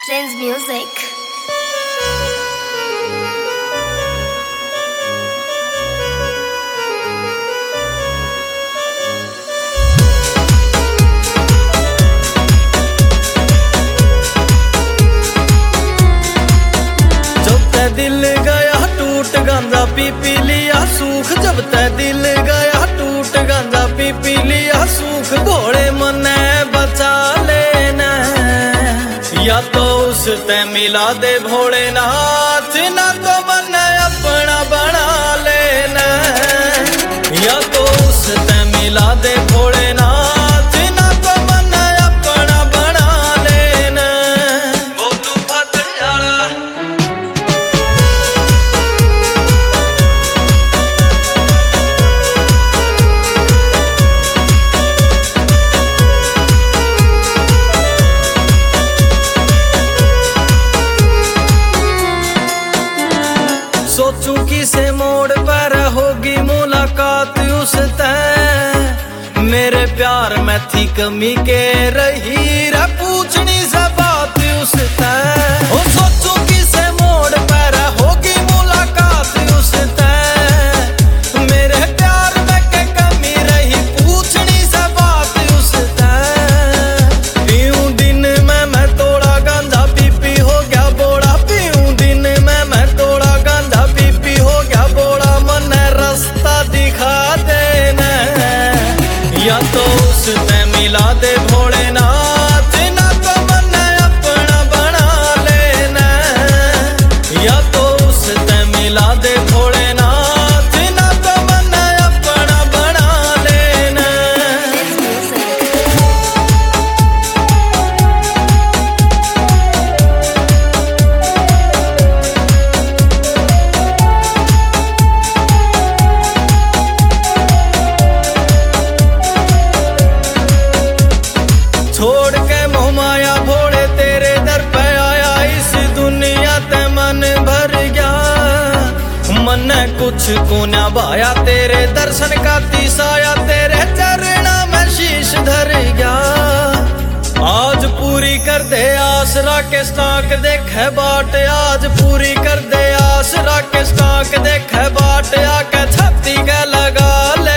Trends music. दिल गया टूट गांजा पी लिया सूख। जब तक दिल गया टूट गांजा पी लिया सूख। भोले मने बचा लेना या तो उस ते मिला दे भोलेनाथ, ना तो मने अपना बना लेना। या तो उस ते मिला दे भोलेनाथ, ना तो मने अपना बना लेना। बोलू फत जाला सोचू किसे मोड़ पर होगी मुलाकात उससे। मेरे प्यार में थी कमी के रही रे पूछनी से बात उससे। सोचू किसे मोड़ पर होगी मुलाकात उससे। मेरे प्यार में के कमी रही पूछनी से बात उससे। पीऊं दिन में मैं तोड़ा गांजा पी हो गया बोड़ा। पीऊं दिन में मैं तोड़ा गांजा पी हो गया बोड़ा। मन रास्ता दिखा देना या तो उससे मिला दे भोलेनाथ, ना तो मन अपना बना लेना। या तो उससे मिला दे भोलेनाथ, ना तो मन अपना बना लेना। छोड़ के मोह माया भोले तेरे दर पे आया। इस दुनिया ते मन भर गया। मन कुछ को न भाया तेरे दर्शन का तीसाया। तेरे चरणा में शीश धर गया। आज पूरी कर दे आस राके स्टाक देखे बाट। आज पूरी कर दे आस राके स्टाक देखे बाट। आके छाती के लगा ले